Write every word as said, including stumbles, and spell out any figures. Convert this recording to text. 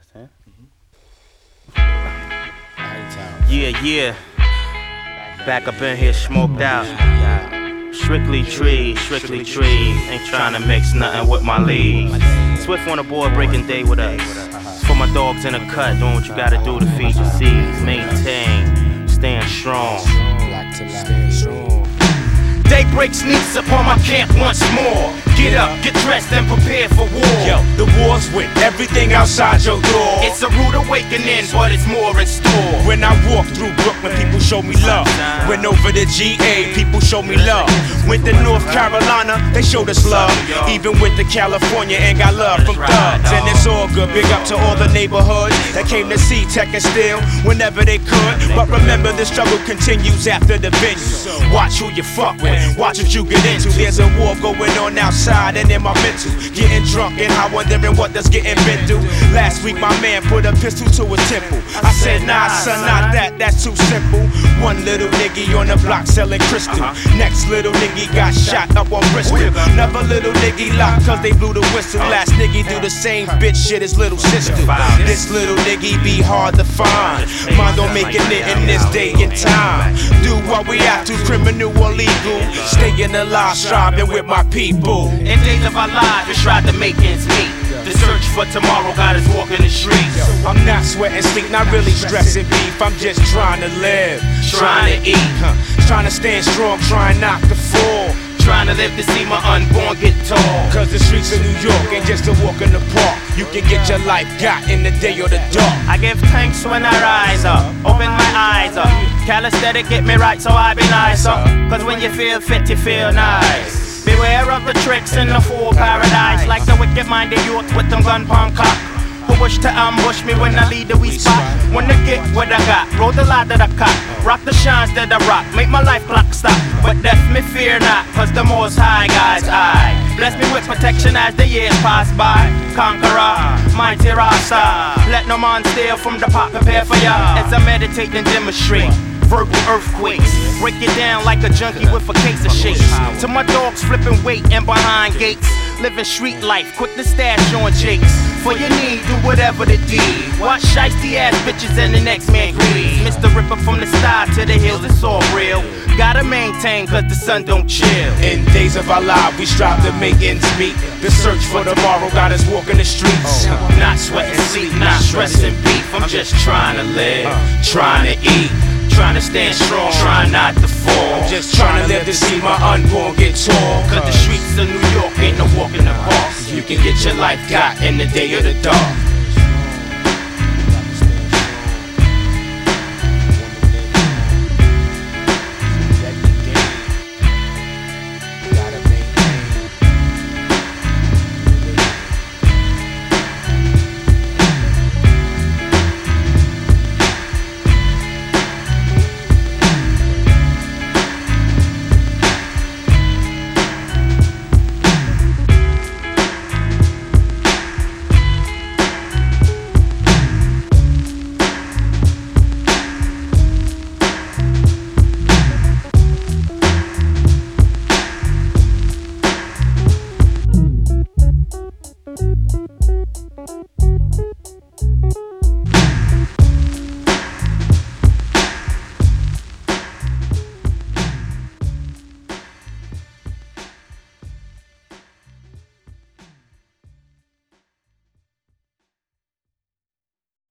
huh? Yeah, yeah. Back up in here, smoked out. Strictly trees, strictly trees. Ain't tryna mix nothing with my leaves. Swift on the board, breaking day with us. For my dogs in the cut, doing what you gotta do to feed your seeds. Maintain, stand strong. Daybreak sneaks upon my camp once more. Get up, get dressed, and prepare for war. Yo, the war's with everything outside your door. It's a rude awakening, but it's more in store. When I walk through Brooklyn, people show me love. Went over to G A, people show me love. Went to North Carolina, they showed us love. Even went to California and got love from thugs. And it's all good, big up to all the neighborhoods that came to see Tech and Steel whenever they could. But remember, the struggle continues after the venue. Watch who you fuck with, watch what you get into. There's a war going on outside and in my mental. Getting drunk and I wondering what that's getting been through. Last week my man put a pistol to his temple. I said, nah son, not that, that's too simple. One little nigga on the block selling crystal. Next little nigga got shot up on Bristol. Another little nigga locked cause they blew the whistle. Last nigga do the same bitch shit his little sister. This little nigga be hard to find. Mine don't make it in this day and time. Do what we have to, criminal or legal. Staying alive, striving with my people. In days of our lives, we tried to make ends meet. The search for tomorrow got us walking the streets. I'm not sweating sleep, not really stressing beef. I'm just trying to live, Trying to eat, huh. Trying to stand strong, trying not to fall. trying to live to see my unborn get tall. Cause the streets of New York ain't just a walk in the park. You can get your life got in the day or the dark. I give thanks when I rise up, open my eyes up. Calisthenic get me right so I be nicer. Cause when you feel fit you feel nice. Beware of the tricks in the fool paradise. Like the wicked-minded youth with them gun palm cock, who wish to ambush me when I lead the wee spot. Wanna get what I got, roll the lie that I caught. Rock the shines that I rock, make my life clock stop. But death me fear not, cause the most high God's eye bless me with protection as the years pass by. Conqueror, mighty Rasta, let no man steal from the pot, prepare for ya. As I meditate and demonstrate verbal earthquakes, break it down like a junkie with a case of shakes. To my dogs flipping weight and behind gates, living street life, quick to stash on jakes. For your need, do whatever the deed. Watch shiesty ass bitches and the next man greed. Mister Ripper from the sky to the hills, it's all real. Gotta maintain cause the sun don't chill. In days of our lives, we strive to make ends meet. The search for tomorrow got us walking the streets. Not sweating sleep, not stressing beef. I'm just trying to live, trying to eat, trying to stand strong, trying not to fall. I'm just trying to live to see my unborn get tall. Cause the streets of New York ain't no walk in the park. You can get your life got in the day or the dark.